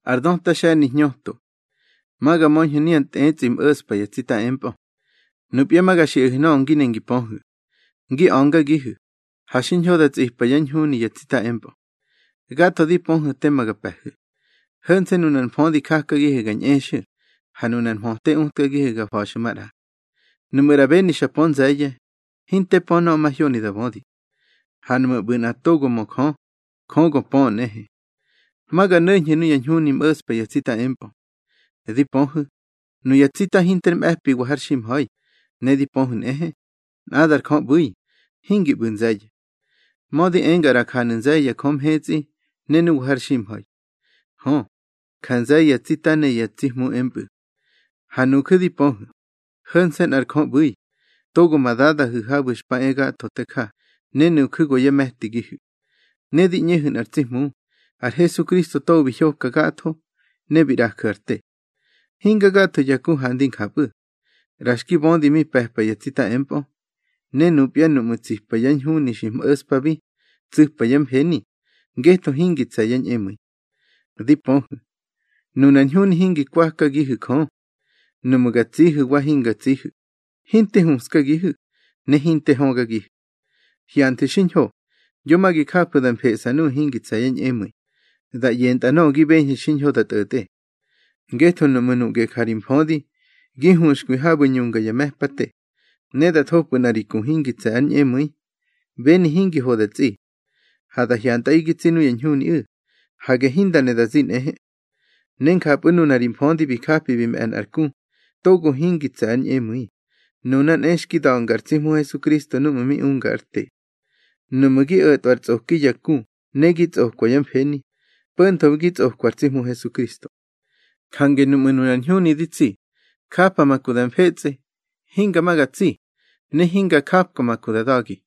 Ardon tashani ñohto. Maga monjo nian tetzim uspa yatsita empo. Nupia maga shi'no nginengi ponhu. Ngi onga gihu. Hashin hoda tzihpayan huni yatsita empo. Gato di ponhu temaga pehu. Hunsen unan fondi kaka gihu gan eshu. Hanunan honte untka gihu ga fashumara. Numera beni shapon zaye. Hinte pono mahioni da bodi. Hanuma buna togo mokon. Kongo pon nehe. Maga nunye nuyan huni muspa yatsita empo. Di ponhu. Nu yatsita hinterm epi waharshim hoy. Nedi ponhu nehe. Nadar kon bui. Hingi bun zaye. Modi engara kanun zaye kom hetzi. Nenu waharshim hoy. Hon. Kan zaye yatsita ne yatsihmu empu. Hanukudi ponhu. Hunsen ar kon bui. Togo madada huhabush pa ega toteka. Nenu kugo yamehti gihu. Nedi nyehun artsihmu. Ar Jesucristo to bijo kagato. Nebira karte. Hinga gato yakun handin kapu. Rashki bondi mi pehpa yatsita empo. Nenu piano mutsihpayan huni shim uspabi. Tsihpayam heni. Geto hingi tsayan emui. Di ponhu. Nunan huni hingi kwaka gihu kon. Numugatsihu wa hinga tsihu. Hinte hunska gihu. Ne hinte honga gihu. Hiante shinho. Yomagi kapu dan pesanu hingi tsayan emui. Da yenta no gibenhi shinho da tate. Geto numunu ge karim hodi. Gihushkwi habu nyunga yamehpate. Neda topu nariku hingi tsayan emui. Beni hingi hoda tsi. Hada hianta igitsinu yanhuni Hage hinda neda zin ehe. Nenka punu narim hondi bikapi bim en arkun. Togo hingi tsayan emui. Nunan eshki da ongartsimu Jesucristo numumi ungarte. Numugi etwartsoki yakun. Negits ohkwayam heni. Pantobgits ohkwartsimu Jesucristo. Kange numununan huni ditsi. Kapa makudan fetse. Hinga magatsi. Ne hinga kapka makudadagi.